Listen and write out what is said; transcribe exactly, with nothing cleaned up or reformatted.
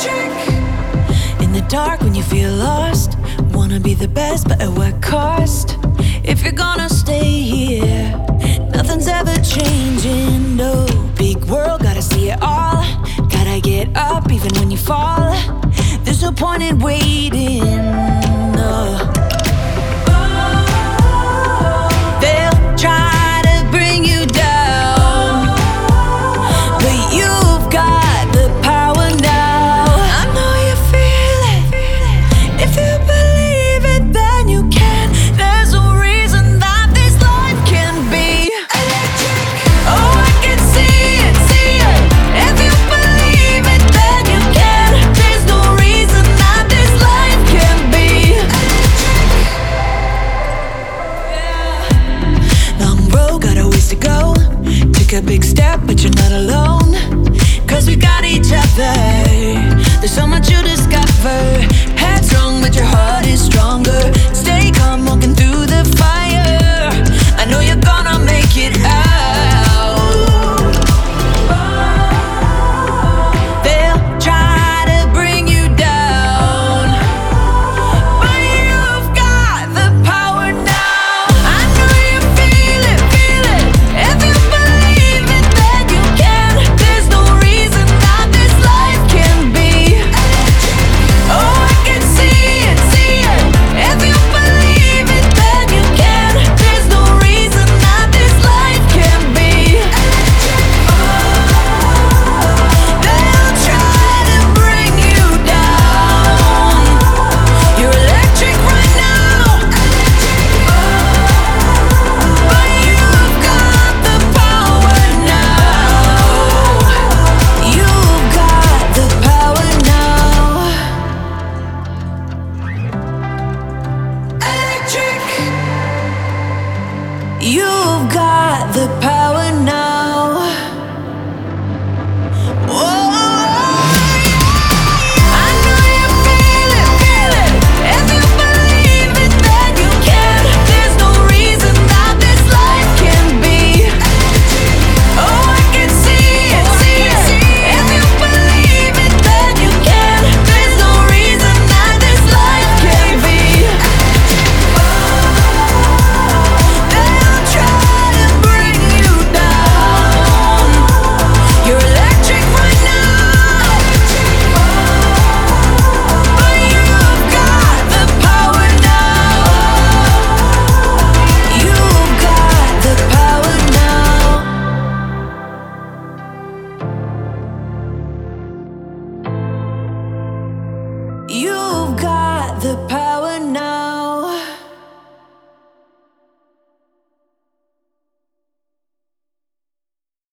In the dark when you feel lost, wanna be the best but at what cost? If you're gonna stay here, nothing's ever changing, no. Big world, gotta see it all. Gotta get up even when you fall. There's no point in waiting, no. They'll try to bring you down, but you've got the power now. I know you feel it. If you believe it, then you can. There's no reason that this life can be electric. Oh, I can see it, see it. If you believe it, then you can. There's no reason that this life can be electric. Yeah. Long road, got a ways to go. Take a big step, but you're not alone. Cause we got each other. There's so much you discover. Head strong, but your heart is stronger.